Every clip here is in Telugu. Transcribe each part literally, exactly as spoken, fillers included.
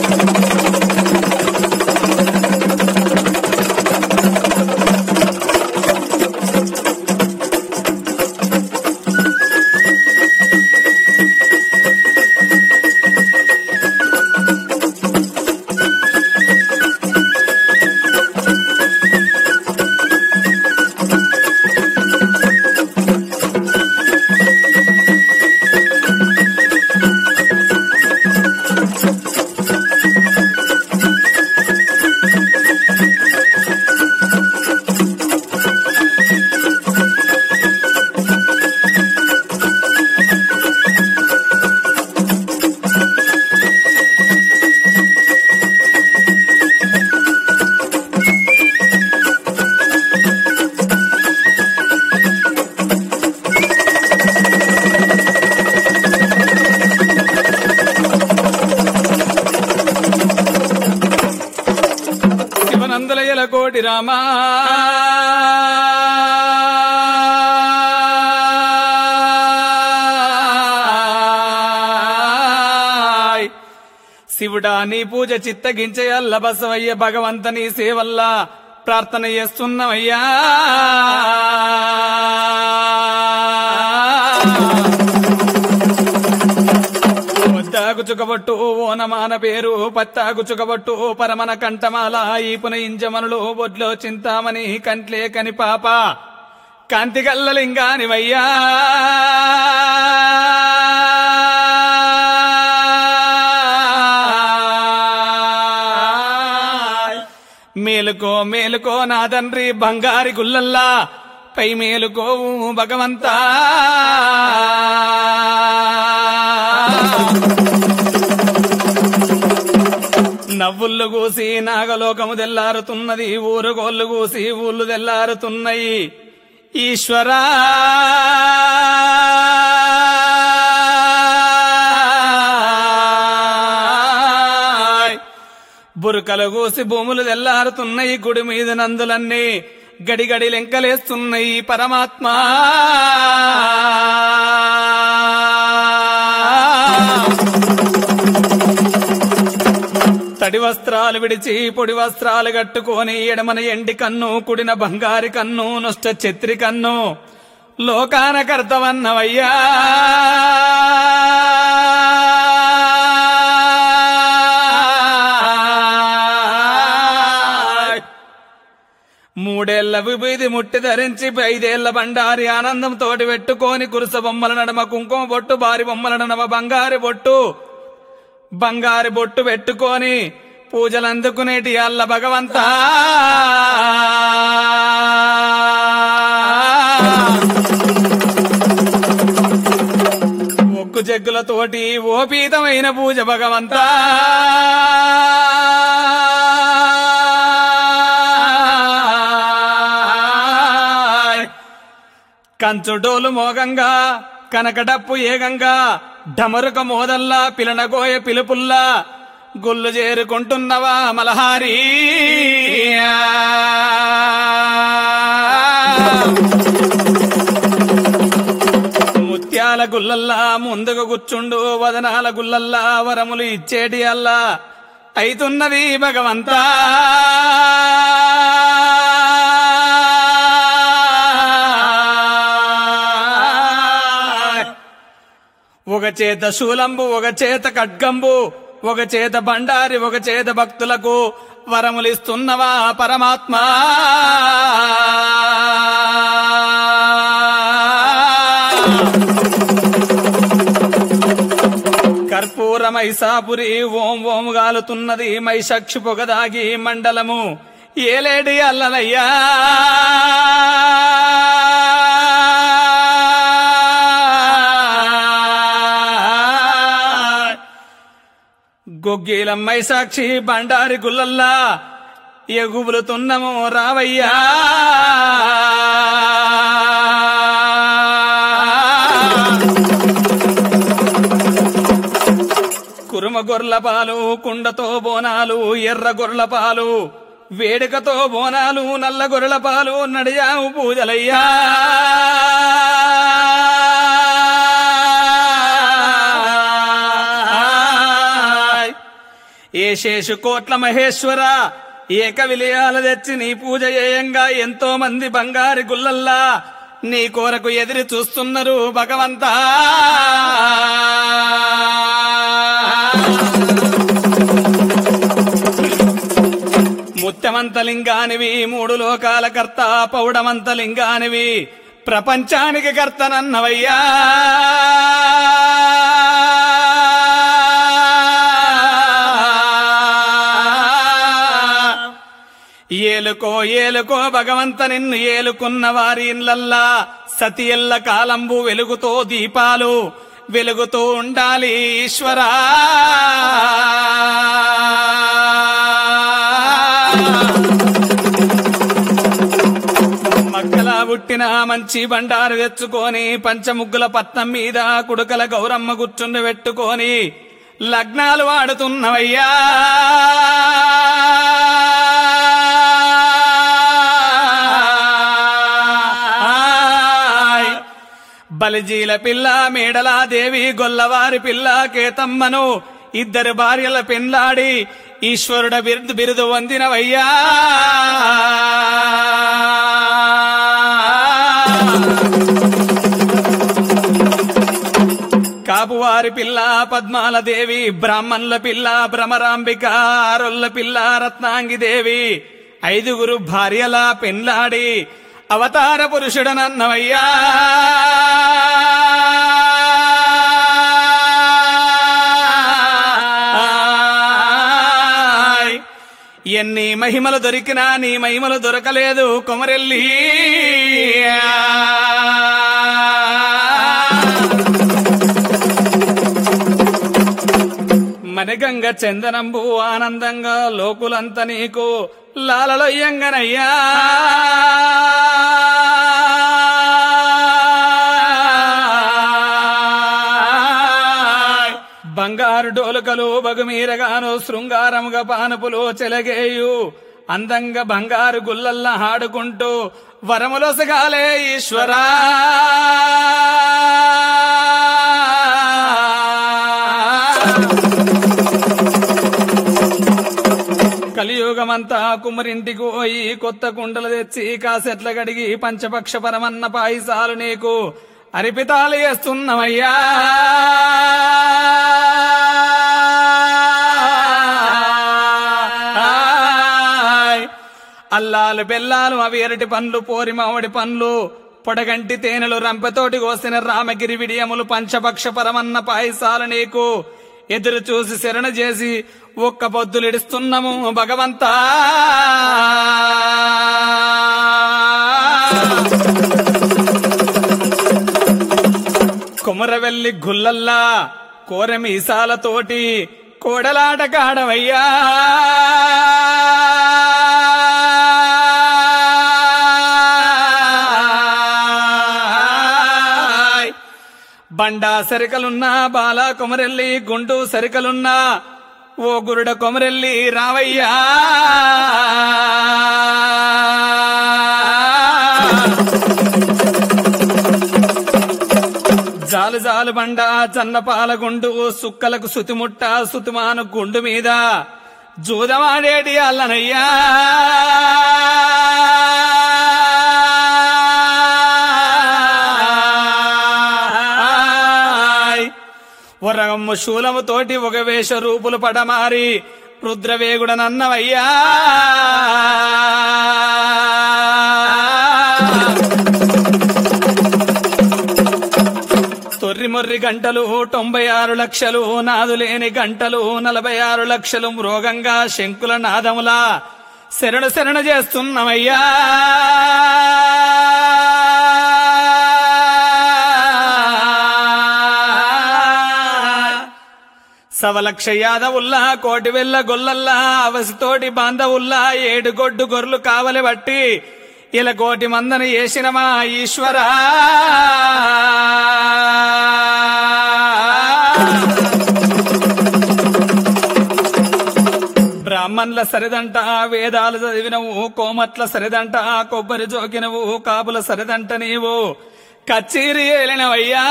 కోటి రామా శివుడా నీ పూజ చిత్తగించేయల్ల బసవయ్య భగవంత నీ సేవల్లా ప్రార్థన చేస్తున్నామయ్యా. పత్తాకు చుకబట్టు ఓనమాన పేరు పత్తాకు చుకబట్టు పరమన కంఠమాల ఈపున ఇంజమనులు బొడ్లో చింతామణి కంట్లే కని పాప కాంతిగల్లలింగానివయ్యా. మేలుకో మేలుకో నా తండ్రి బంగారి గుల్లల్లా పై మేలుకోవు భగవంతా. నవ్వుళ్ళు కూసి నాగలోకము తెల్లారుతున్నది, ఊరుగోళ్ళు కూసి ఊళ్ళు తెల్లారుతున్నాయి. ఈశ్వరా బురకలు కూసి భూములు తెల్లారుతున్నాయి, గుడి మీద నందులన్నీ గడిగడి లెంకలేస్తున్నాయి. పరమాత్మా తడి వస్త్రాలు విడిచి పొడి వస్త్రాలు కట్టుకొని ఎడమన ఎండి కన్ను కుడిన బంగారి కన్ను నొష్ట ఛత్రి కన్ను లోకాన కర్తవన్నవయ్యా. మూడేళ్ల విభూది ముట్టి ధరించి ఐదేళ్ల బండారి ఆనందం తోటి పెట్టుకొని కురుస బొమ్మల నడమ కుంకుమ బొట్టు, బారి బొమ్మల నడమ బంగారి బొట్టు, బంగారి బొట్టు పెట్టుకొని పూజలు అందుకునేటి అల్ల భగవంతా. ఒక్కు జగ్గులతోటి ఓపీతమైన పూజ భగవంతా. కంచుడోలు మోగంగా కనకడప్పు ఏగంగా ఢమరుక మోదల్లా పిలనగోయ పిలుపుల్లా గుళ్ళు చేరుకుంటున్నవా మలహారీ. ముత్యాల గుల్లల్లా ముందుగా కూర్చుండు, వదనాల గుల్లల్లా వరములు ఇచ్చేటి అల్లా అయితున్నది భగవంతా. ఒక చేత శూలంబు, ఒక చేత ఖడ్గంబు, ఒక చేత బండారి, ఒక చేత భక్తులకు వరములిస్తున్నవా పరమాత్మా. కర్పూర మైసాపురి ఓం ఓం గాలుతున్నది, మైషక్షి పొగదాగి మండలము ఏలేడి అల్లనయ్యా. గొగ్గీలమ్మై సాక్షి బండారి గుల్లల్లా ఎగుబులుతున్నము రావయ్యా. కురుమ గొర్ల పాలు, కుండతో బోనాలు, ఎర్ర గొర్ల పాలు, వేడుకతో బోనాలు, నల్ల గొర్రెల పాలు నడియాము పూజలయ్యా. ఏ ఏషేషు కోట్ల మహేశ్వర ఏక విలయాల తెచ్చి నీ పూజ చేయంగా ఎంతో మంది బంగారు గుల్లల్లా నీ కోరకు ఎదురు చూస్తున్నారు భగవంతా. ముత్యమంతలింగానివి మూడు లోకాల కర్త పౌడమంతలింగానివి ప్రపంచానికి కర్తనన్నవయ్యా. ఏలుకో ఏలుకో భగవంత నిన్ను ఏలుకున్న వారి ఇళ్ళల్లా సతి ఎల్ల కాలంబు వెలుగుతో దీపాలు వెలుగుతూ ఉండాలి ఈశ్వరా. మక్కలా పుట్టిన మంచి బండారు తెచ్చుకొని పంచముగ్గుల పట్నం మీద కుడుకల గౌరమ్మ కూర్చుండి పెట్టుకొని లగ్నాలు వాడుతున్నవయ్యా. బలిజీల పిల్ల మేడలా దేవి గొల్లవారి పిల్ల కేతమ్మను ఇద్దరు భార్యల పెండ్లాడి ఈశ్వరుడ బిరుదు బిరుదు వందినవయ్యా. కాపువారి పిల్ల పద్మాల దేవి బ్రాహ్మణుల పిల్ల భ్రమరాంబిక ఆరొల్ల పిల్ల రత్నాంగి దేవి ఐదుగురు భార్యల పెండ్లాడి అవతార పురుషుడనన్నవయ్యా. ఎన్ని మహిమలు దొరికినా నీ మహిమలు దొరకలేదు కొమరెల్లి. మనగంగ చందనంబు ఆనందంగా లోకులంత నీకు లాలలొయ్యంగనయ్యా. బంగారు డోలుకలు బగుమీరగాను శృంగారముగా పానుపులు చెలగేయు అందంగా బంగారు గుల్లల్లా ఆడుకుంటూ వరములొసగాలే ఈశ్వరా. కలియుగమంతా కుమ్మరింటికి పోయి కొత్త కుండలు తెచ్చి కాసెట్ల గడిగి పంచపక్ష పరమన్న పాయిసాలు నీకు అరిపితాలు చేస్తున్నవయ్యా. అల్లాలు బెల్లాలు అవి ఎరటి పండ్లు పోరి మామిడి పండ్లు పొడగంటి తేనెలు రంపెతోటి కోసిన రామగిరి విడియములు పంచపక్ష పరమన్న పాయసాలు నీకు ఎదురు చూసి శరణ చేసి ఒక్క పొద్దులిడుస్తున్నాము భగవంతా. కొమరవెల్లి గుల్లల్లా కోరమీసాలతోటి కోడలాట కాడవయ్యా. బండా సరికలున్నా బాలా కొమరెల్లి గుండు సరికలున్నా ఓ గురుడ కొమరెల్లి రావయ్యా. జాలు జాలు బండ చన్నపాల గుండు సుక్కలకు సుతిముట్ట సుతిమాను గుండు మీద జూదమాడేటి అల్లనయ్యా. వరగమ్మ శూలము తోటి ఒక వేష రూపులు పడమారి రుద్రవేగుడనన్నవయ్యా. తొర్రిమొర్రి గంటలు తొంభై ఆరు లక్షలు నాదులేని గంటలు నలభై ఆరు లక్షలు మృగంగా శంకుల నాదములా శరణ శరణ చేస్తున్నవయ్యా. సవలక్ష యాదవుల్లా కోటి వెల్ల గొల్లల్లా అవసితోటి బాంధవుల్లా ఏడుగొడ్డు గొర్రెలు కావలి బట్టి ఇలా కోటి మందని వేసినమా ఈశ్వరా. బ్రాహ్మణుల సరిదంట వేదాలు చదివినవు కోమట్ల సరిదంట కొబ్బరి జోకినవు కాపుల సరిదంట నీవు కచ్చేరి ఏలినవయ్యా.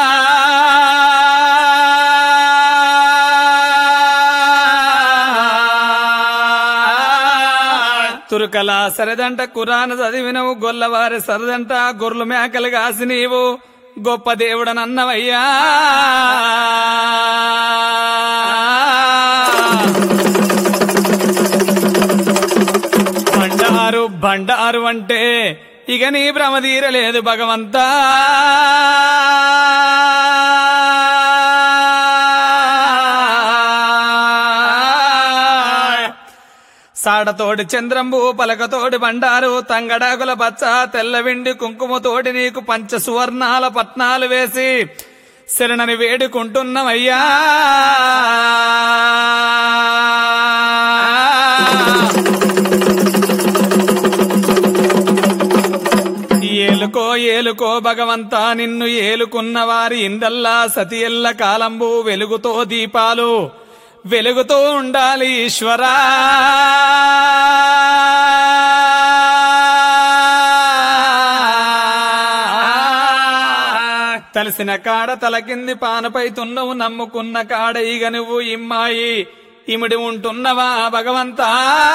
నాలుకల సరదంట కురాను చదివినవు గొల్లవారి సరదంట గొర్రెలు మేకలు కాసి నీవు గొప్ప దేవుడనన్నవయ్యా బండారు బండారు అంటే ఇక నీ భ్రమ తీరలేదు భగవంతా సాడతోడి చంద్రంబు పలకతోడి బండారు తంగడాకుల పచ్చ తెల్లవిండి కుంకుమతోటి నీకు పంచ సువర్ణాల పట్నాలు వేసి శరణని వేడుకుంటున్నవయ్యా ఏలుకో ఏలుకో భగవంతా నిన్ను ఏలుకున్న వారి ఇందల్లా సతి ఎల్ల కాలంబు వెలుగుతో దీపాలు వెలుగుతూ ఉండాలి ఈశ్వరా తలసిన కాడ తలకింది పానపై తున్నవు నమ్ముకున్న కాడ ఇగ నువ్వు ఇమ్మాయి ఇమిడి ఉంటున్నవా భగవంతా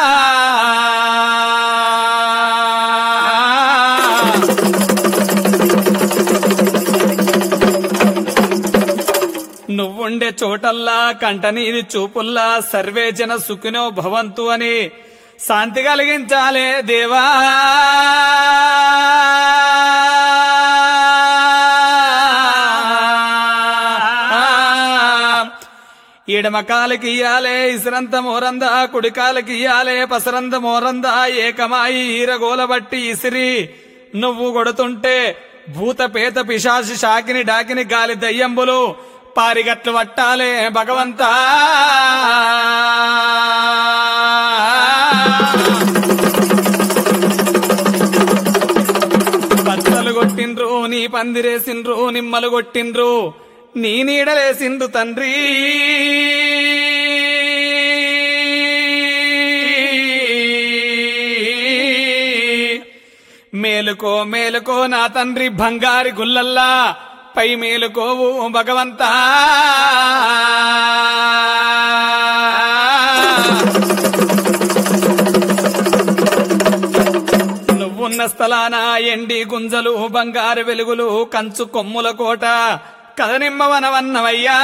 నువ్వుండే చోటల్లా కంటనీది చూపుల్లా సర్వే జన సుఖినో భవంతు అని శాంతి కలిగించాలే దేవా ఎడమ కాలకి ఇయ్యాలే ఇసరంత మోరందా కుడి కాలకి ఇయ్యాలే పసరంత మోరందా ఏకమాయి ఈరగోల బట్టి ఇసిరి నువ్వు కొడుతుంటే భూత పేత పిశాచి షాకిని డాకిని గాలి దయ్యంబులు పారిగట్లు పట్టాలే భగవంతా బచ్చలు కొట్టిండ్రు నీ పందిరేసిండ్రు నిమ్మలు కొట్టిండ్రు నీ నీడలేసిండ్రు తండ్రి మేలుకో మేలుకో నా తండ్రి బంగారి గుల్లల్లా పై మేలుకోవు భగవంతా నువ్వున్న స్థలాన ఎండి గుంజలు బంగారు వెలుగులు కంచు కొమ్ముల కోట కదనిమ్మవనవన్నవయ్యా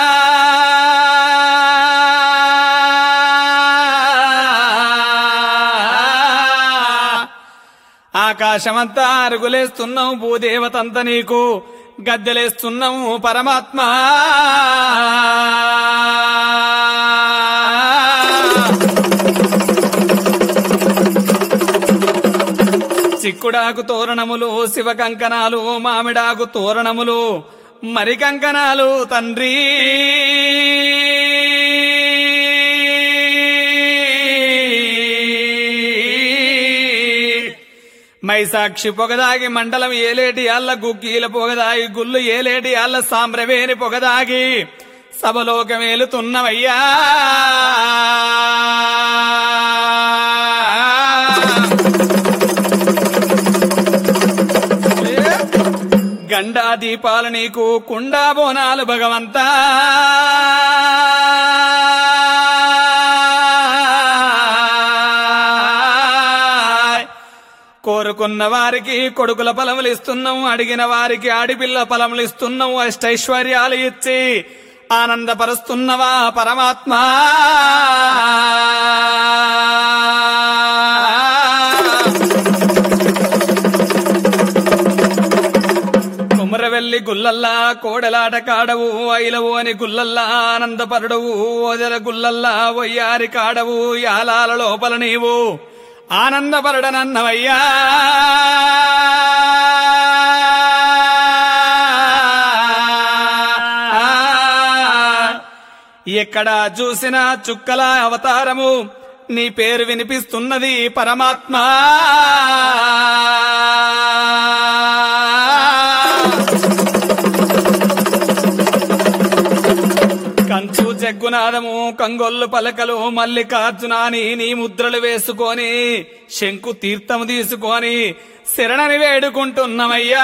ఆకాశమంతా అరుగులేస్తున్నావు భూదేవతంత నీకు గద్దెలేస్తున్నాము పరమాత్మ చిక్కుడాకు తోరణములు శివ కంకణాలు మామిడాకు తోరణములు మరి కంకణాలు తండ్రి మైసాక్షి పొగదాగి మండలం ఏలేటి ఆళ్ల గుక్కీల పొగదాగి గుళ్ళు ఏలేటి ఆళ్ల సాంబ్రవేణి పొగదాగి సభలోకమేలుతున్నవయ్యా గండా దీపాలు నీకు కుండా బోనాలు భగవంతా కోరుకున్న వారికి కొడుకుల ఫలములు ఇస్తున్నావు అడిగిన వారికి ఆడిపిల్ల ఫలములు ఇస్తున్నావు అష్టైశ్వర్యాలు ఇచ్చి ఆనందపరుస్తున్నవా పరమాత్మ కుమరవెల్లి గుల్లల్లా కోడలాట కాడవు ఐలవు అని గుల్లల్లా ఆనందపరుడవు ఓదెల గుల్లల్లా వయ్యారి కాడవు యాలాల లోపల నీవు ఆనందపరడనన్నవయ్యా ఎక్కడా చూసినా చుక్కల అవతారము నీ పేరు వినిపిస్తున్నది పరమాత్మ కంచు జగ్గునాదము కంగొల్లు పలకలు మల్లికార్జునాని నీ ముద్రలు వేసుకొని శంకు తీర్థము తీసుకొని శరణని వేడుకుంటున్నమయ్యా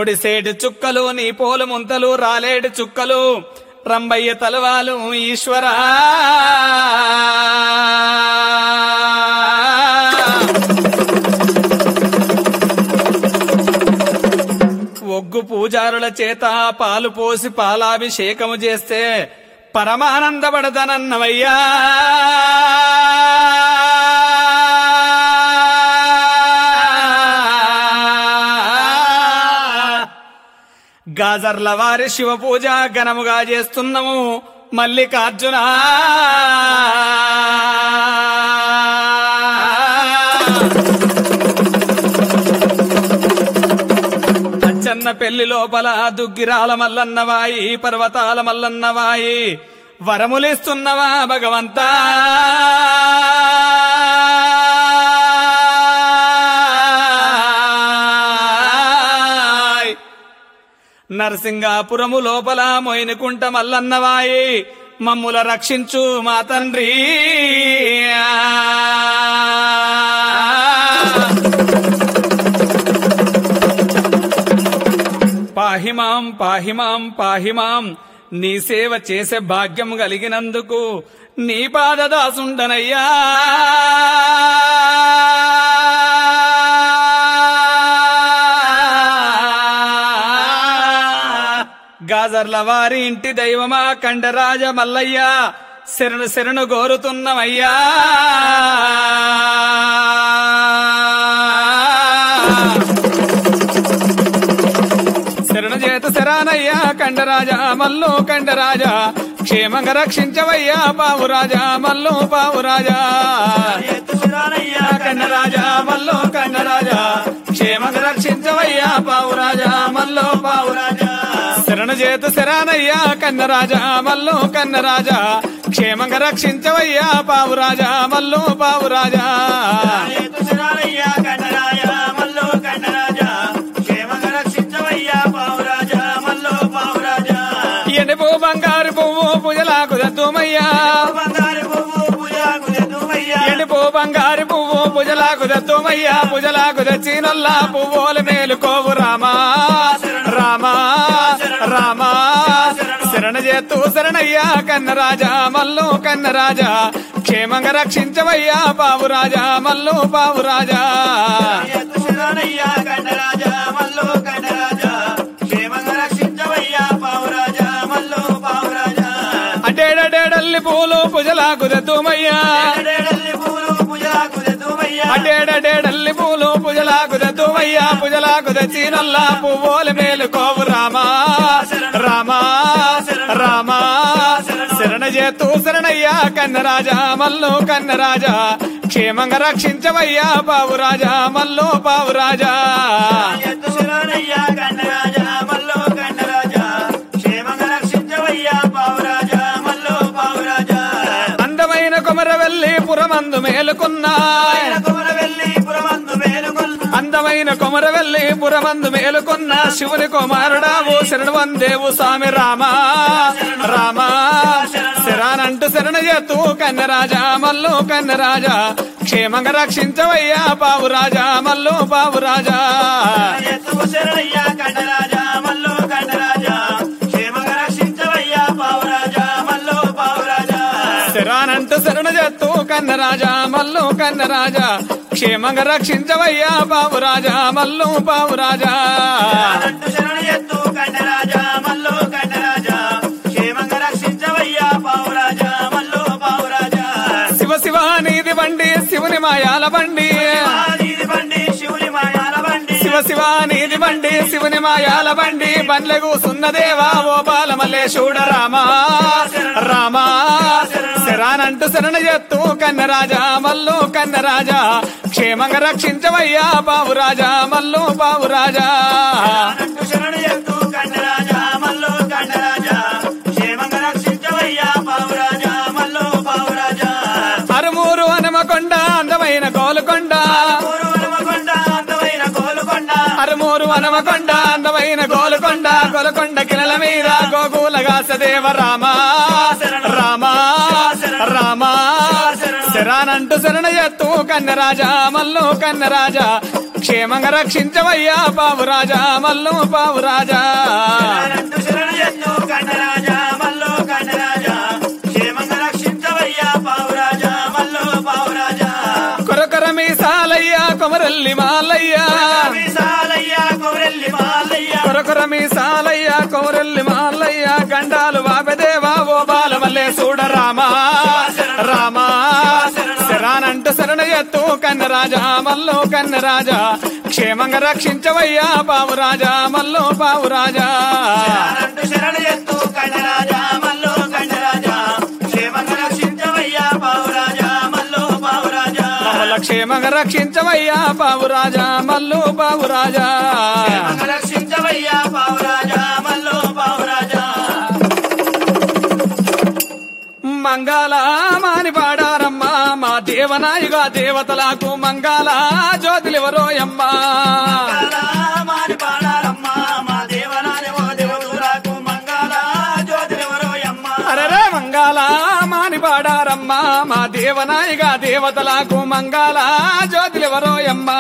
ఒడిసేటి చుక్కలు నీ పోలు ముంతలు రాలేటి చుక్కలు రంబయ్య తలవాలు ఈశ్వరా ఒగ్గు పూజారుల చేత పాలు పోసి పాలాభిషేకము చేస్తే పరమానందపడదనన్నవయ్యా గాజర్ల వారి శివ పూజ ఘనముగా చేస్తున్నాము మల్లికార్జున అచ్చన్న పెళ్లి లోపల దుగ్గిరాల మల్లన్నవాయి పర్వతాల మల్లన్నవాయి వరములిస్తున్నవా భగవంతా నరసింగాపురము లోపల మోయినకుంట మల్లన్నవాయి మమ్ముల రక్షించు మా తండ్రి పాహిమాం పాహిమాం పాహిమాం నీ సేవ చేసే భాగ్యం కలిగినందుకు నీ పాదదాసుండనయ్యా గాజర్ల వారి ఇంటి దైవమా కండరాజ మల్లయ్య శరణు శరణు గోరుతున్నమయ్యా శరణు చేత శరానయ్యా కండరాజా మల్లు కండరాజా క్షేమంగా రక్షించవయ్యా పావురాజా మల్లు పావురాజా కండరాజా మల్లు కండరాజా క్షేమంగా రక్షించవయ్యా పావురాజా మల్లు పావురాజా శరణు చేత శరానయ్యా కన్నరాజా మల్లు కన్నరాజా క్షేమంగా రక్షించవయ్యా పావురాజా మల్లు పావురాజా ఎనుపు బంగారు పువ్వు పూజలాకు దద్దుమయ్యా ఎనుపు బంగారు పువ్వు పూజలాకు దద్దుమయ్యా పూజలాకు దచ్చినల్లా పువ్వుల మేలుకోవు రామా రామా రామా శరణ చేతూ శరణయ్యా కన్నరాజా మల్లు కన్నరాజా క్షేమంగా రక్షించవయ్యా పావురాజా మల్లు పావురాజా అటేడేడల్లి పూలు పూజలాకు దద్దుమయ్యా అటేడేడల్లి పూలు పూజలాకు దద్దుమయ్యా పూజలాకు దచ్చినల్లా పువ్వుల మేలుకోవు రామా రామా రామా శరణ చేతూ శరణయ్యా కన్నరాజా మల్లు కన్నరాజా క్షేమంగా రక్షించవయ్యా పావురాజా మల్లు పావురాజా అందమైన కొమరవెల్లి పురమందు మేలుకున్నా అందమైన కొమరవెల్లి పురమందు మేలుకున్న శివుని కుమారుడావు శరణు వందేవు స్వామి రామా రామా శరానంటూ శరణ చేతూ కన్నరాజా మల్లు కన్నరాజా క్షేమంగా రక్షించవయ్యా పావురాజా మల్లు పావురాజా శరానంటూ శరణ చేతూ కన్నరాజా మల్లు కన్నరాజా క్షేమంగా రక్షించవయ్యా పావురాజా మల్లు పావురాజా శివ శివ నీది బండి శివుని మాయాల బండి శివ శివ నీది బండి శివుని మాయాల బండి బండ్లె కూసున్నదేవా ఓ బాలమల్లేశూడ రామా రామా శరానంటూ శరణ చేత్తూ కన్నరాజా మల్లు కన్నరాజా క్షేమంగా రక్షించవయ్యా పావురాజా మల్లు పావురాజా అరుమూరు హనుమకొండ అందమైన గోలుకొండ అరుమూరు హనుమకొండ అందమైన గోలుకొండ గోలుకొండ కిలల మీద గోకులగాసదేవ రామా రామా రామా శరానంటూ శరణ చేత్తూ కన్నరాజా మల్లు కన్నరాజా క్షేమంగా రక్షించవయ్యా పావురాజా మల్లు పావురాజా కొరకొర మీసాలయ్యా కొమరల్లి మాలయ్యా కొరకొర మీసాలయ్యా కొమరల్లి మాలయ్యా గండాలు వాపెదేవా ఓ బాలమల్లే చూడ రామా రామా శరానంటూ శరణ ఎత్తు కన్నరాజా మల్లు కన్నరాజా క్షేమంగా రక్షించవయ్యా పావురాజా మల్లు పావురాజా శరణ ఎత్తు కన్నరాజా మల్లు కన్నరాజా క్షేమంగా రక్షించవయ్యా పావురాజా మల్లు పావురాజా క్షేమంగా రక్షించవయ్యా పావురాజా మల్లు పావురాజా రక్షించవయ్యా పావురాజా మల్లు పావురాజా మంగళ మాని పాడారమ్మా మా దేవనాయుగా దేవతలకు మంగళ జ్యోతిలివరోయమ్మా మాని పాడారమ్మా మా దేవనాని ఓ దేవతలకు మంగళ జ్యోతిలివరోయమ్మా అరరే మంగళ మాని పాడారమ్మా మా దేవనాయుగా దేవతలకు మంగళ జ్యోతిలివరోయమ్మా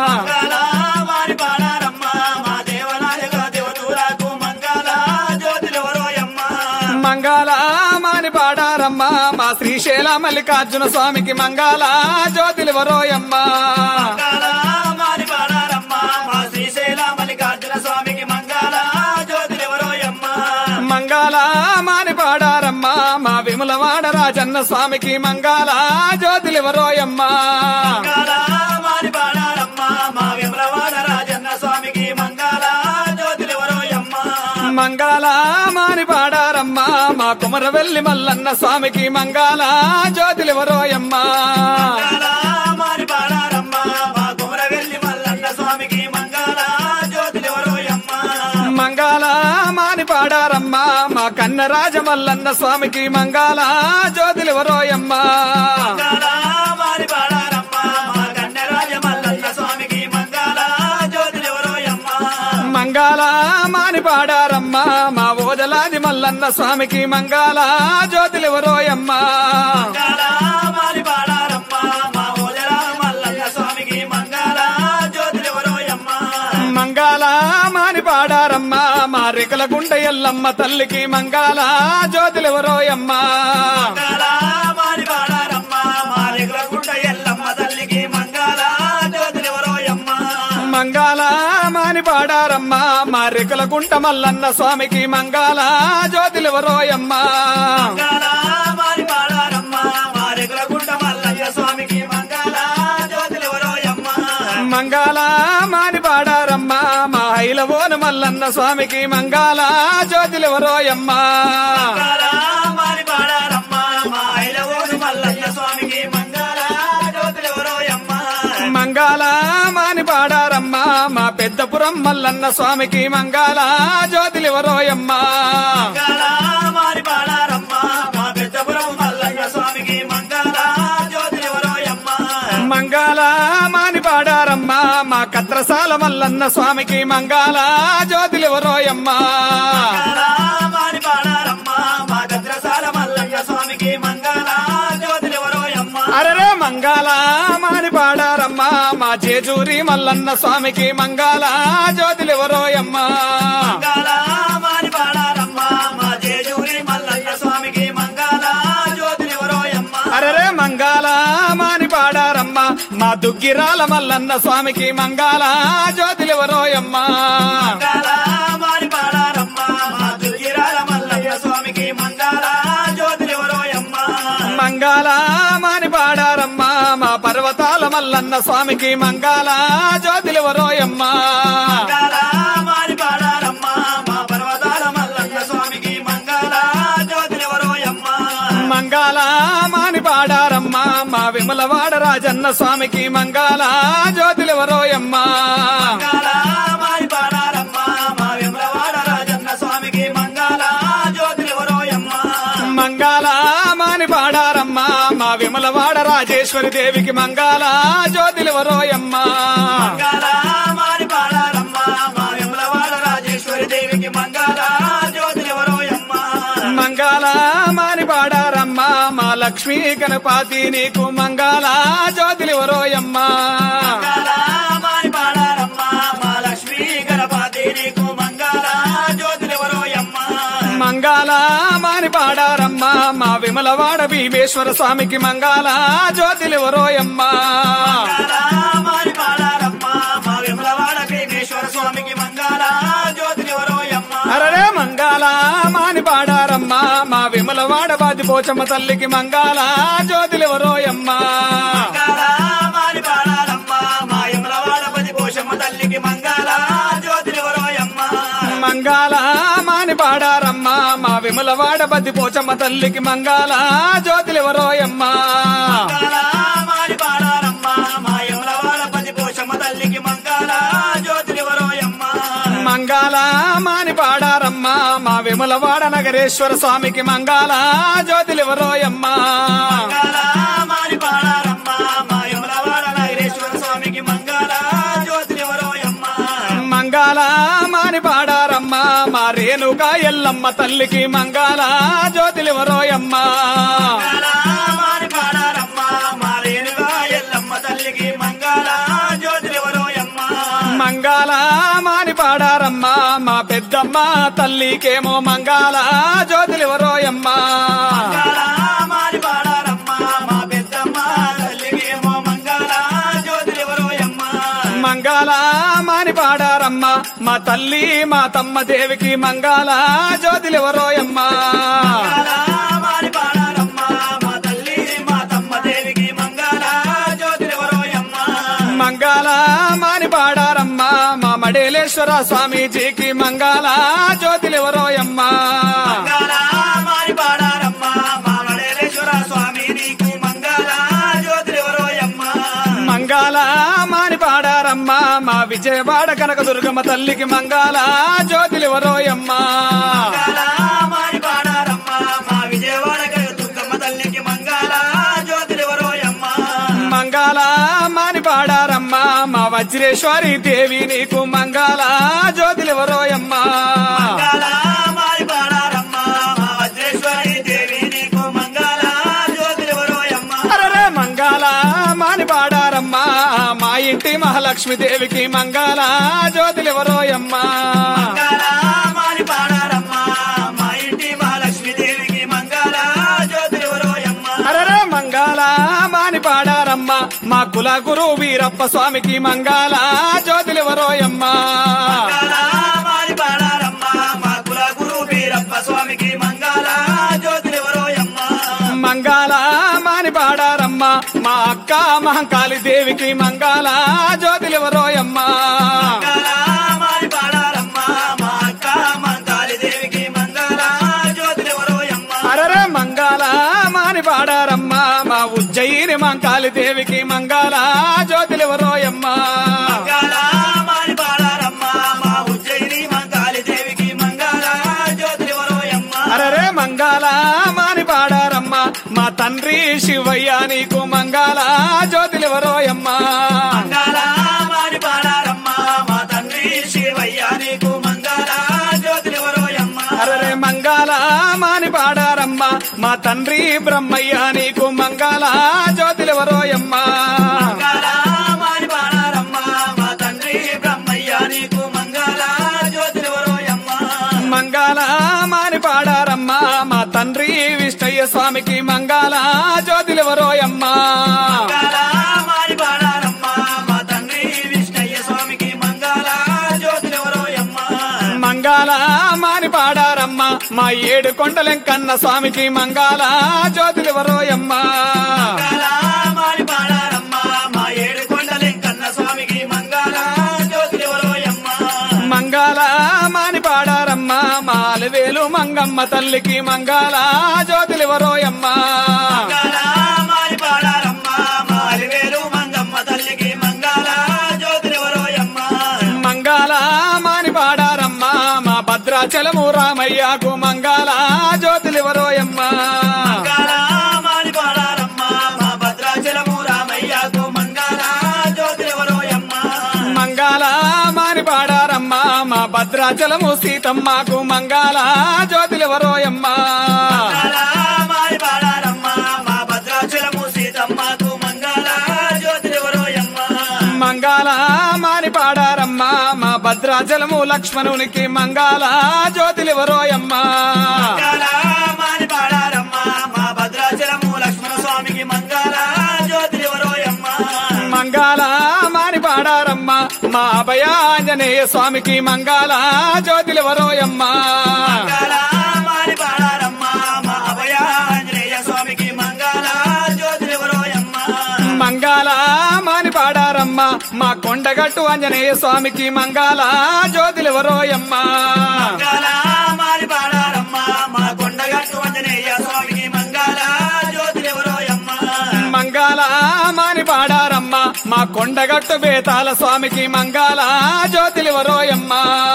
మాని పాడారమ్మా మా దేవనానిగా దేవతలకు మంగళ జ్యోతిలివరోయమ్మా మంగళ మాని పాడారమ్మా మా శ్రీశైల మల్లికార్జున స్వామికి మంగళ జ్యోతిలివరోయమ్మా మాని పాడారమ్మా మా శ్రీశైల మల్లికార్జున స్వామికి మంగళ జ్యోతిలివరోయమ్మా మంగళ మాని పాడారమ్మా మా విమలవాడ రాజన్న స్వామికి మంగళ జ్యోతిలివరోయమ్మా మాని పాడారమ్మా మా విమలవాడ రాజన్న స్వామికి మంగళ జ్యోతిలివరోయమ్మా మంగళ మాని పాడారమ్మా మా కుమరవెల్లి మల్లన్న స్వామికి మంగళ జ్యోతిలివరోయమ్మా మాని పాడారమ్మా మా కుమరవెల్లి మల్లన్న స్వామికి మంగళ జ్యోతిలివరోయమ్మా మంగళ మాని పాడారమ్మా మా కన్నరాజ మల్లన్న స్వామికి మంగళ జ్యోతిలివరోయమ్మా మాని పాడారమ్మా మా కన్నరాజ మల్లన్న స్వామికి మంగళ జ్యోతిలివరోయమ్మా మంగళ మాని పాడారమ్మా మా ఓదలాది మల్లన్న స్వామికి మంగళ జ్యోతిలివరోయమ్మా మాని పాడారమ్మా మా ఓదరా మల్లన్న స్వామికి మంగళ జ్యోతిలివరోయమ్మా మంగళ మాని పాడారమ్మా మా రెకల గుండ ఎల్లమ్మ తల్లికి మంగళ జ్యోతిలివరోయమ్మా మాని పాడారమ్మా మా రెగులగుంట ఎల్లమ్మ తల్లికి మంగళ జ్యోతిలివరోయమ్మా మంగళ మాని పాడారమ్మా మా రెకల గుంట మల్లన్న స్వామికి మంగళ జ్యోతిలివరోయమ్మా మాని పాడారమ్మా మా రెగులగుంట మల్లయ్య స్వామికి మంగళ జ్యోతిలివరోయమ్మా మంగళ మాని పాడారమ్మా మా హైలవోను మల్లన్న స్వామికి మంగళ జ్యోతిలివరోయమ్మా మాని పాడారమ్మా మా ఐలవోను మల్లయ్య స్వామికి మంగళ జ్యోతిలివరోయమ్మా మంగళ మాని పాడారమ్మా మా పెద్దపురం మల్లన్న స్వామికి మంగళ జ్యోతిలివరోయమ్మా మాని పాడారమ్మా మా పెద్దపురం మల్లయ్య స్వామికి మంగళ జ్యోతిలివరోయమ్మా మంగళ మాని పాడారమ్మా మా కత్రసాల మల్లన్న స్వామికి మంగళ జ్యోతిలివరోయమ్మా మాని పాడారమ్మా మా గద్రసాల మల్లయ్య స్వామికి మంగళ జ్యోతిలివరోయమ్మా అరరే మంగళ మాని పాడారమ్మా మా జేజూరి మల్లన్న స్వామికి మంగళ జ్యోతిలివరోయమ్మా మాని పాడారమ్మా మా జేజూరి మల్లయ్య స్వామికి మంగళ జ్యోతిలివరోయమ్మా అరరే మంగళ మాని పాడారమ్మా మా దుగ్గిరాల మల్లన్న స్వామికి మంగళ జ్యోతిలివరోయమ్మా మాని పాడారమ్మా మా దుర్గిరాల మల్లయ్య స్వామికి మంగళ జ్యోతిలివరోయమ్మా మంగళ మాని పాడారమ్మా మా పర్వతాల మల్లన్న స్వామికి మంగళ జ్యోతిలివరోయమ్మా మాని పాడారమ్మా మా పర్వతాల మల్లయ్య స్వామికి మంగళ జ్యోతిలివరోయమ్మా మంగళ మాని పాడారమ్మా మా విమలవాడ రాజన్న స్వామికి మంగళ జ్యోతిలివరోయమ్మా మాని పాడారమ్మా మా విమలవాడ రాజన్న స్వామికి మంగళ జ్యోతిలివరోయమ్మా మంగళ మాని పాడారమ్మా మా విమలవాడ రాజేశ్వరి దేవికి మంగళ జ్యోతిలివరోయమ్మా మాని పాడారమ్మా మా విమలవాడ రాజేశ్వరి దేవికి మంగళ జ్యోతిలివరోయమ్మా మంగళ మాని పాడారమ్మా మా లక్ష్మీ గణపతి నీకు మంగళ జ్యోతిలివరోయమ్మా మాని పాడ విమలవాడ భీమేశ్వర స్వామికి మంగళ జ్యోతిలివరోయమ్మ మాని పాడారమ్మ మా విమలవాడ భీమేశ్వర స్వామికి మంగళ జ్యోతిలివరోయమ్మ అరరే మంగళ మాని పాడారమ్మ మా విమలవాడ బాది పోచమ్మ తల్లికి మంగళ జ్యోతిలివరోయమ్మ మాని పాడారమ్మ మా విమలవాడ బాది పోచమ్మ తల్లికి మంగళ జ్యోతిలివరోయమ్మ మంగళ మాని పాడారమ్మ మా విమలవాడ బద్ది పోచమ్మ తల్లికి మంగళ జ్యోతిలివరోయమ్మ మాని పాడారమ్మ మా విమలవాడ బాది పోచమ్మ తల్లికి మంగళ జ్యోతిలివరోయమ్మ మంగళ మాని పాడారమ్మ మా విమలవాడ నగరేశ్వర స్వామికి మంగళ జ్యోతిలివరోయమ్మ మాని పాడారమ్మ మా విమలవాడ నగరేశ్వర స్వామికి మంగళ జ్యోతిలివరోయమ్మ మంగళ మాని పాడారమ్మ మా రేణుకా ఎల్లమ్మ తల్లికి మంగళ జ్యోతిలివరోయమ్మ మాని పాడారమ్మ మా రేణుగా ఎల్లమ్మ తల్లికి మంగళ జ్యోతిలివరోయమ్మ మంగళ మాని పాడారమ్మ మా పెద్దమ్మ తల్లికేమో మంగళ జ్యోతిలివరోయమ్మ మాని పాడారమ్మ మా పెద్దమ్మ తల్లికేమో మంగళ జ్యోతిలివరోయమ్మ మంగళ మాని పాడారమ్మ మా తల్లి మా తమ్మ దేవికి మంగళ జ్యోతిలివరోయమ్మ మాని పాడారమ్మ మా తల్లి మా తమ్మ దేవికి మంగళ జ్యోతిలివరోయమ్మ మంగళ మాని పాడారమ్మ మా మడేలేశ్వర స్వామీజీకి మంగళ జ్యోతిలివరోయమ్మ మాని పాడారమ్మ మా వడేలేశ్వర స్వామి నీకు మంగళ జ్యోతిలివరోయమ్మ మంగళ మాని పాడారమ్మ మా విజయవాడ కనక దుర్గమ్మ తల్లికి మంగళ జ్యోతిలివరోయమ్మ మాని పాడారమ్మ మా విజయవాడ దుర్గమ్మ తల్లికి మంగళ జ్యోతిలివరోయమ్మ మంగళ మాని పాడారమ్మ మా వజ్రేశ్వరి దేవి నీకు మంగళ జ్యోతిలివరోయమ్మ మాని పాడారమ్మ మా వజ్రేశ్వరి దేవి నీకు మంగళ జ్యోతిలివరోయమ్మ అరరే మంగళ మాని పాడారమ్మ మా ఇంటి మహాలక్ష్మి దేవికి మంగళ జ్యోతిలివరోయమ్మ మాని పాడారమ్మ మా ఇంటి మహాలక్ష్మి దేవికి మంగళ జ్యోతిలివరోయమ్మ అరరే మంగళ మాని పాడారమ్మ మా కుల గురు వీరప్ప స్వామికి మంగళ జ్యోతిలివరోయమ్మ మాని పాడారమ్మ మా కుల గురు వీరప్ప స్వామికి మంగళ జ్యోతిలివరోయమ్మ మంగళ మాని పాడారమ్మ మా అక్క మహంకాళి దేవికి మంగళ జ్యోతిలివరోయమ్మ మాని పాడారమ్మ మా అక్క మంకాళి దేవికి మంగళ జ్యోతిలివరోయమ్మ అరరే మంగళ మాని పాడారమ్మ మా ఉజ్జయిని మంకాళి దేవికి మంగళ జ్యోతిలివరోయమ్మ మాని పాడారమ్మ మా ఉజ్జయిని మంకాళి దేవికి మంగళ జ్యోతిలివరోయమ్మ అరరే మంగళ మాని పాడారమ్మ మా తండ్రి శివయ్య నీకు మంగళ జ్యోతిలివరోయమ్మ మాని పాడారమ్మ మా తండ్రి శివయ్య నీకు మంగళ జ్యోతిలివరోయమ్మ అరరే మంగళ మాని పాడారమ్మ మా తండ్రి బ్రహ్మయ్య నీకు మంగళ జ్యోతిలివరోయమ్మ మాని పాడారమ్మ మా తండ్రి బ్రహ్మయ్య నీకు మంగళ జ్యోతిలివరోయమ్మ మంగళ మాని పాడారమ్మ మా తండ్రి విష్ణయ్య స్వామికి మంగళ జ్యోతిలివరోయమ్మ మాని పాడారమ్మ మా తండ్రి విష్ణయ్య స్వామికి మంగళ జ్యోతిలివరోయమ్మ మంగళ మాని పాడారమ్మ మా ఏడు కొండలెంకన్న స్వామికి మంగళ జ్యోతిలివరోయమ్మ మాని పాడారమ్మ మా ఏడు కొండలెంకన్న స్వామికి మంగళ జ్యోతిలివరోయమ్మ మంగళ మాని పాడారమ్మ మా అలవేలు మంగమ్మ తల్లికి మంగళ జ్యోతిలివరోయమ్మ మాని పాడారమ్మ మా అలివేలు మంగమ్మ తల్లికి మంగళ జ్యోతిలివరోయమ్మ మంగళ మాని పాడారమ్మ మా భద్రాచలము రామయ్యకు మంగళ జ్యోతిలివరోయమ్మ మాని పాడారమ్మ మా భద్రాచలము రామయ్యకు మంగళ జ్యోతిలివరోయమ్మ మంగళ మాని పాడారమ్మ మా భద్రాచలము సీతమ్మకు మంగళ జ్యోతిలివరోయమ్మ మాని పాడారమ్మ మా భద్రాచలము సీతమ్మకు మంగళ జ్యోతిలివరోయమ్మ మంగళ మాని పాడారమ్మ మా భద్రాచలము లక్ష్మణునికి మంగళ జ్యోతిలివరోయమ్మ మాని పాడారమ్మ మా భద్ర మంగళ మాని పాడారమ్మ మా అభయ ఆంజనేయ స్వామికి మంగళ జ్యోతిలెవరోయమ్మ మంగళ మాని పాడారమ్మ మా అభయ ఆంజనేయ స్వామికి మంగళ జ్యోతిలెవరోయమ్మ మంగళ మాని పాడారమ్మ మా కొండగట్టు ఆంజనేయ స్వామికి మంగళ జ్యోతిలెవరోయమ్మ మంగళ మాని పాడారమ్మ మా కొండగట్టు ఆంజనేయ స్వామికి మంగళ జ్యోతిలెవరోయమ్మ మంగళ మాని పాడారమ్మ మా కొండగట్టు బేతాల స్వామికి మంగళ జ్యోతిలెవరోయమ్మ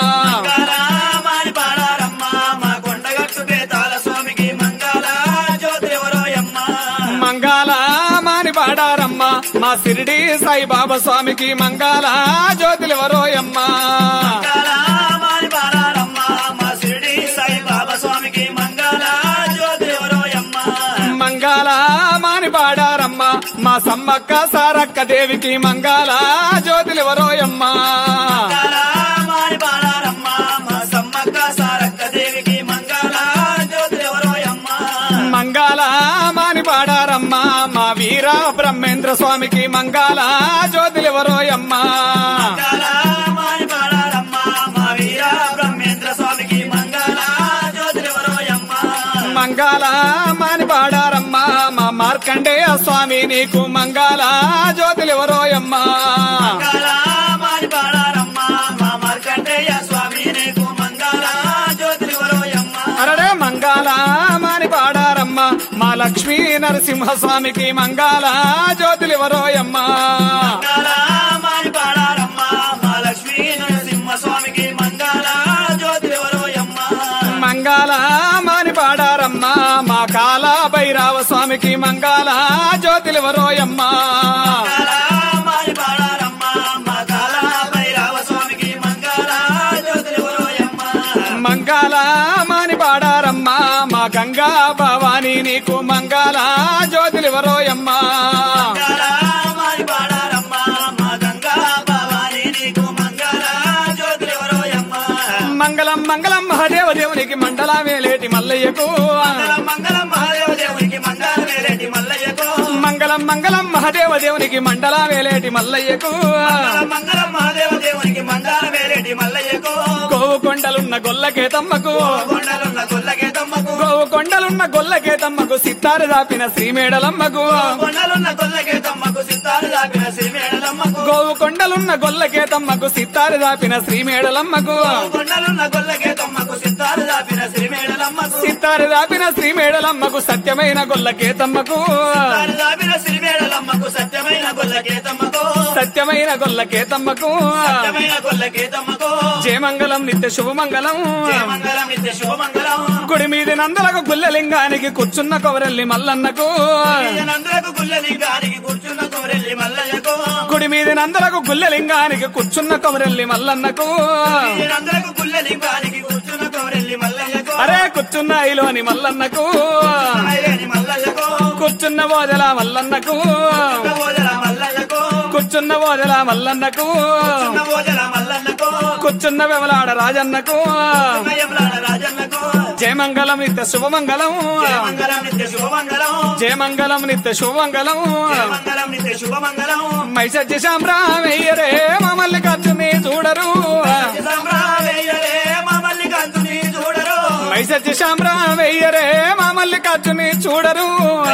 మంగళ మాని పాడారమ్మ మా కొండగట్టు బేతాల స్వామికి మంగళ జ్యోతిలెవరోయమ్మ మంగళ మాని పాడారమ్మ మా సిరిడి సాయిబాబా స్వామికి మంగళ జ్యోతిలెవరోయమ్మ మంగళ మాని పాడారమ్మ మా షిరిడి సాయిబాబా స్వామికి మంగళ జ్యోతిలెవరోయమ్మ మంగళ మాని పాడారమ్మ మా సమ్మక్క సారక్క దేవికి మంగళ జ్యోతిలెవరోయమ్మ మంగళ మాని పాడారమ్మ మా సమ్మక్క సారక్క దేవికి మంగళ జ్యోతిలెవరోయమ్మ మంగళ మాని పాడారమ్మ మా వీర బ్రహ్మేంద్ర స్వామికి మంగళ జ్యోతిలెవరోయమ్మ మంగళ మాని పాడారమ్మ మా వీర బ్రహ్మేంద్ర స్వామికి మంగళ జ్యోతిలెవరోయమ్మ మంగళ మాని పాడారమ్మ మా మార్కండేయ స్వామి నీకు మంగళ జ్యోతిలెవరోయమ్మ మంగళ మాని పాడారమ్మ మా మార్కండేయ స్వామి నీకు మంగళ జ్యోతిలెవరోయమ్మ అరడే మంగళ మాని పాడారమ్మ మా లక్ష్మీ నరసింహ స్వామికి మంగళ జ్యోతిలెవరోయమ్మ మంగళ మాని పాడారమ్మ మా లక్ష్మీ నరసింహ స్వామికి మంగళ జ్యోతిలెవరోయమ్మ మంగళ మాని పాడారమ్మ మా కాల భైరవ స్వామికి మంగళ జ్యోతిలెవరోయమ్మ మంగళ మాని పాడారమ్మ మా కాల భైరవ స్వామికి మంగళ జ్యోతిలెవరోయమ్మ మంగళ మాని పాడారమ్మ మా గంగా భవాని నీకు మంగళ జ్యోతిలెవరోయమ్మ మంగళ మాని పాడారమ్మ మా గంగా భవాని నీకు మంగళ జ్యోతిలెవరోయమ్మ మంగళం మంగళం మహాదేవ దేవునికి మండల వేలేటి మల్లయ్యకు మంగళం మంగళం మహాదేవ దేవునికి మంగళ వేలేటి మల్లయ్యకు మంగళం మంగళం మహాదేవ దేవునికి మండల వేలేటి మల్లయ్యకు మంగళం మంగళం మహాదేవ దేవునికి మంగళ వేలేటి మల్లయ్యకు గోవు కొండలున్న గొల్లకేతమ్మకు కొండలున్న గొల్లకే తమ్మకు గోవు కొండలున్న గొల్లకేతమ్మకు సిత్తారు దాపిన శ్రీమేడలమ్మకు కొండలున్న గొల్లకే తమ్మకు సిత్తారు దాపిన శ్రీమేడలమ్మకు గోవు కొండలున్న గొల్లకేతమ్మకు సిత్తారు దాపిన శ్రీమేడలమ్మకు కొండలున్న గొల్లకే తమ్మకు సిత్తారు దాపిన శ్రీమేడలమ్మకు సిత్తారు దాపిన శ్రీమేడలమ్మకు సత్యమైన గొల్లకేతమ్మకు సిత్తారు దాపిన శ్రీమేడలమ్మకు సత్యమైన గొల్లకే తమ్మకు సత్యమైన గొల్లకేతమ్మకు సత్యమైన గొల్లకే తమ్మకు జయమంగళం నిత్య శుభమంగళం జయమంగళం నిత్య శుభమంగళం గుడి మీది నందలకు గుల్లలింగానికి కూర్చున్న కొవరెల్లి మల్లన్నకు నందులకు గుల్లలింగానికి కూర్చున్న కోరెల్లి మల్లయ్యకు గుడి మీది నందలకు గుల్లలింగానికి కూర్చున్న కొవరెల్లి మల్లన్నకు నందులకు గుల్లలింగానికి కూర్చున్న కోరెల్లి మల్లయ్యకు అరే కూర్చున్న ఐలోని మల్లన్నకు ఐలేని మల్లయ్యకు కూర్చున్న ఓదల మల్లన్నకు ఓదల మల్లయ్యకు కూర్చున్న ఓదల మల్లన్నకు ఓదల మల్లన్నకు కూర్చున్న వెవలాడ రాజన్నకు యమలాడ రాజన్నకు జయమంగళం నిత్య శుభమంగళం జయమంగళం నిత్య శుభమంగళం జయమంగళం నిత్య శుభమంగళం జయమంగళం నిత్య శుభమంగళం మైసజ్జి శాంబ్రామయ్యరే మమ్మల్ని ఖర్చుని చూడరు సంభ్రామయ్యరే మా మల్లికాంతుని చూడరు మైసజ్జి శాంబ్రామయ్యరే మమ్మల్ని ఖర్చుని చూడరు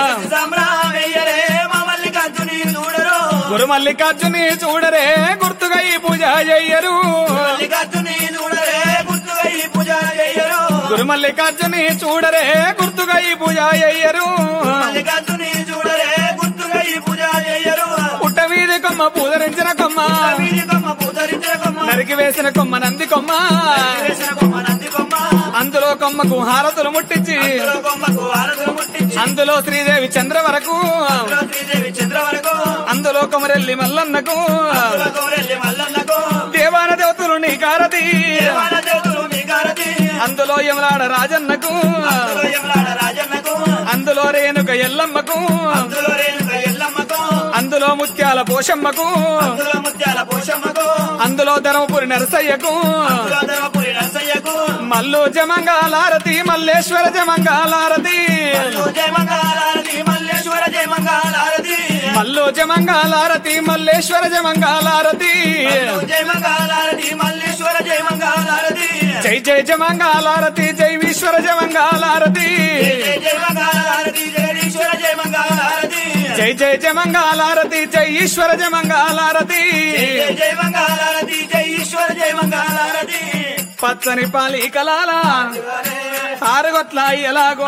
సంభ్రామయ్యరే మా మల్లికాంతుని చూడరు గురు మల్లికార్జుని చూడరే గుర్తుగా ఈ పూజ చెయ్యరు మల్లికాంతుని చూడరే గుర్తుగా ఈ పూజ చెయ్యరు గురు మల్లికార్జుని చూడరే గుర్తుగా ఈ పూజ చెయ్యరు మల్లికాంతుని చూడరే గుర్తుగా ఈ పూజ చెయ్యరు పుట్ట వీధి కొమ్మ పూదరించిన కొమ్మ వీరి కొమ్మ పూతరించిన కొమ్మ నరికి వేసిన కొమ్మ నంది కొమ్మ వేసిన కొమ్మ నంది కొమ్మ అందులో కొమ్మకు హారతులు ముట్టించి అందులో కొమ్మకు ఆరతులు ముట్టించి అందులో శ్రీదేవి చంద్ర వరకు అందులో శ్రీదేవి చంద్ర వరకు అందులో కొమరెల్లి మల్లన్నకు అందులో కోరెల్లి మల్లన్నకు దేవాన దేవతలు నీ కారతి దేవాల దేవతలు మీ గారతి అందులో యమలాడ రాజన్నకు అందులో యమలాడ రాజన్నకు అందులో రేణుక ఎల్లమ్మకు అందులో రేణుక ఎల్లమ్మకు అందులో ముత్యాల పోషమ్మకు అందులో ముత్యాల పోషమ్మకు అందులో ధర్మపురి నరసయ్యకు అందులో ధర్మపురి నరసయ్యకు మల్లు జమంగాలారతి మల్లేశ్వర జమంగాలారతి జయ మంగళారతి మల్లేశ్వర జయ మంగళారతి మల్లు జమంగాలారతి మల్లేశ్వర జమంగాలారతి జయ మంగళారతి మల్లేశ్వర జయ మంగళారతి జై జై జమంగాలారతి జై ఈశ్వర జమంగాలారతి జయ జయ మంగళారతి జయ ఈశ్వర జయ మంగళారతి జై జై జమంగాలారతి జై ఈశ్వర జమంగాలారతి జయ జయ మంగళారతి జయ ఈశ్వర జయ మంగళారతి పచ్చని పాలి కలాల ఆరుగొట్ల ఎలాగో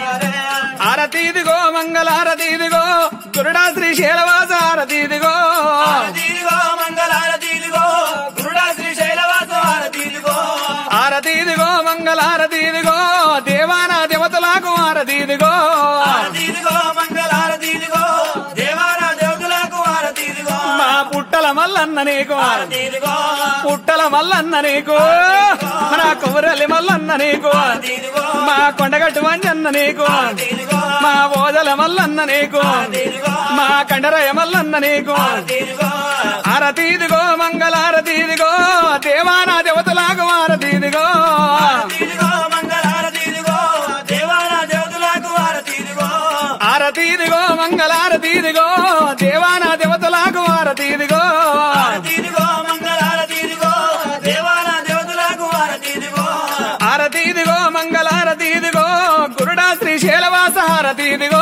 ఆరతి ఇదిగో మంగళారతి ఇదిగో గురుడా శ్రీ శైలవాస ఆరతి ఇదిగో ఇదిగో మంగళారతి ఇదిగో గురుడా శ్రీ శైలవాస ఆరతి ఇదిగో ఆరతి ఇదిగో మంగళారతి ఇదిగో దేవాన దేవతలకు ఆరతి ఇదిగో ఇదిగో మంగళారతి ఇదిగో దేవాన దేవతలకు ఆరతి ఇదిగో మా పుట్టల మల్లన్న నీకు ఇదిగో పుట్టల మల్లన్న నీకు మన కొమరలి మల్లన్న నీకు ఇదిగో మా కొండగట్టు వంజన్న నీకు ఇదిగో మా ఓదల మల్లన్న నీకు ఇదిగో మా కండరయ మల్లన్న నీకు ఇదిగో ఆరతి ఇదిగో మంగళారతి ఇదిగో దేవాన దేవతలకు ఆరతి ఇదిగో ఇదిగో మంగళారతి ఇదిగో దేవాన దేవతలకు ఆరతి ఇదిగో ఆరతి ఇదిగో మంగళారతి ఇదిగో దేవాన దేవతలకు ఆరతి ఇదిగో ఇదిగో మంగళారతి ఇదిగో దేవాన దేవతలకు ఆరతి ఇదిగో ఆరతి ఇదిగో మంగళారతి ఇదిగో గురుడా శ్రీ శైలవాస హారతి ఇదిగో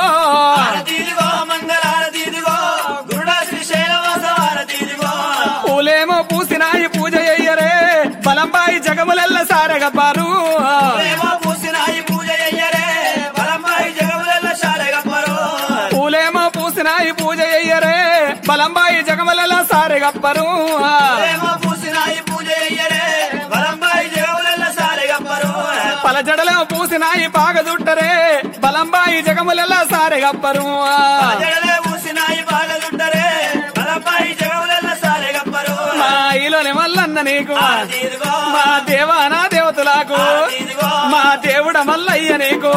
ఇదిగో మంగళారతి ఇదిగో గురుడా శ్రీ శైలవాస ఆరతి ఇదిగో పూలేమో పూసినాయి పూజ అయ్యరే బలంబాయి జగములెల్ల సారెగపారు ఏమో పూసినాయి పూజ అయ్యరే బలంబాయి జగములెల్ల శాలగప్పరు పూలేమో పూసినాయి పూజ అయ్యరే బలంబాయి జగములెల్ల సారెగప్పరు ఏమో పూసినాయి పూజ అయ్యరే బలంబాయి జగములెల్ల శాలగప్పరు పలజడలో పూసినాయి పాగదుట్టరే బలంబాయి జగములెల్ల సారెగప్పరు జడలే పూసినాయి బాగలుంటరే బలంబాయి జగములెల్ల శాలగప్పరు మా ఈలోని మల్లన్న నీకు ఇదిగో మా దేవానా దేవతలకు ఇదిగో మా దేవుడ మల్లయ్య నీకు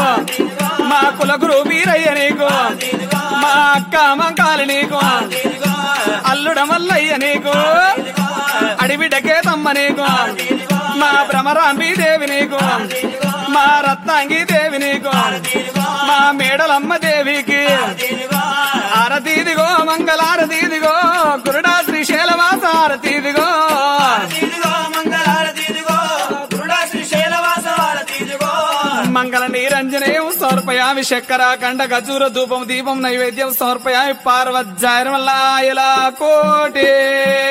మా కులగురు వీరయ్య నీకు ఇదిగో మా అక్క మంకాలి నీకు ఇదిగో అల్లుడ మల్లయ్య నీకు ఇదిగో అడిబిడ్డకే తమ్మ నీకు ఇదిగో మా భ్రమరాంబి దేవి నీకు మా రత్నాంగి దేవి నీకు ఇదిగో మా మేడలమ్మ దేవికి ఇదిగో ఆరతి ఇదిగో మంగళారతి ఇదిగో గురుడా శ్రీ శైలవాస ఆరతి ఇదిగో ఇదిగో మంగళారతి ఇదిగో గురుడా శ్రీ శైలవాస ఆరతి ఇదిగో మంగళ నీరంజనేయం సమర్పయామి చక్కెర కండ ఖర్జూర ధూపం దీపం నైవేద్యం సమర్పయామి పార్వజ్జాయర్మల్లాయల కోటి